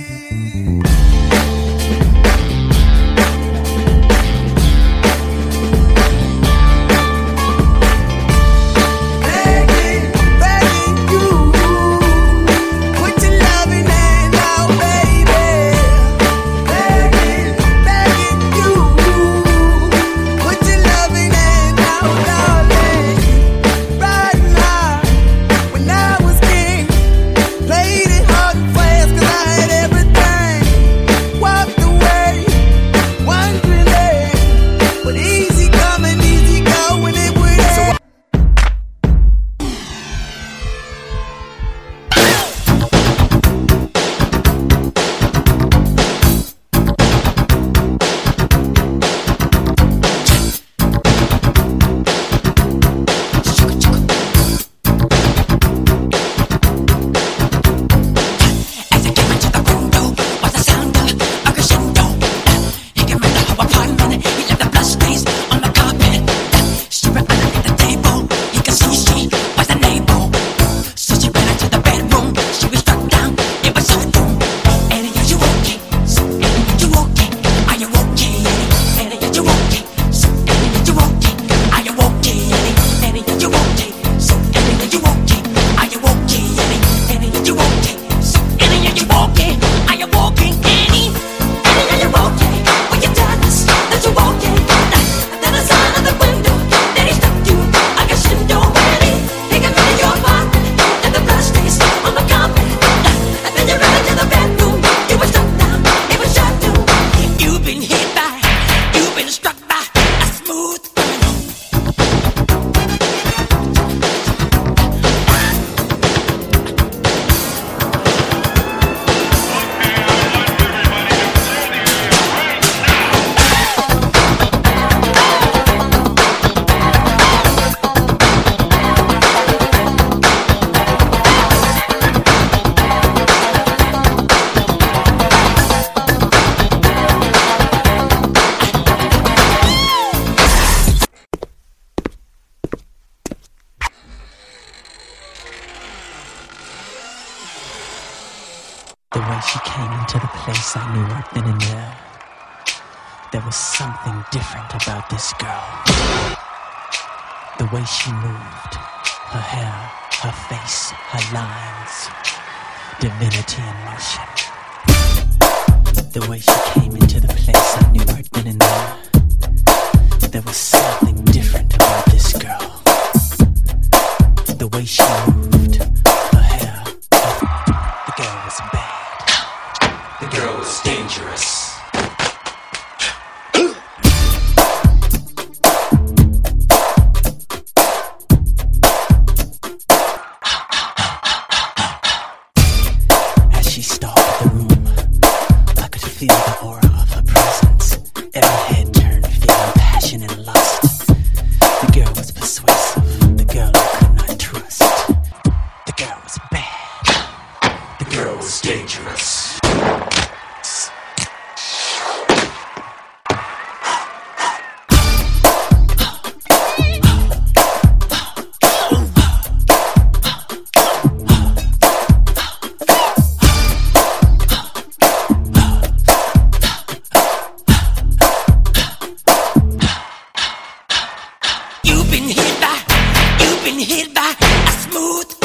The way she came into the place, I knew right then and there. There was something different about this girl. The way she moved, her hair, her face, her lines, divinity in motion. The way she came into the place, I knew right then and there. There was something different about this girl. The way she moved, her hair, the girl was bad. The girl was dangerous. As she stalked the room, I could feel the aura of her presence. Every head turned, feeling passion and lust. The girl was persuasive. The girl I could not trust. The girl was bad. The girl was dangerous. You've been hit by a smooth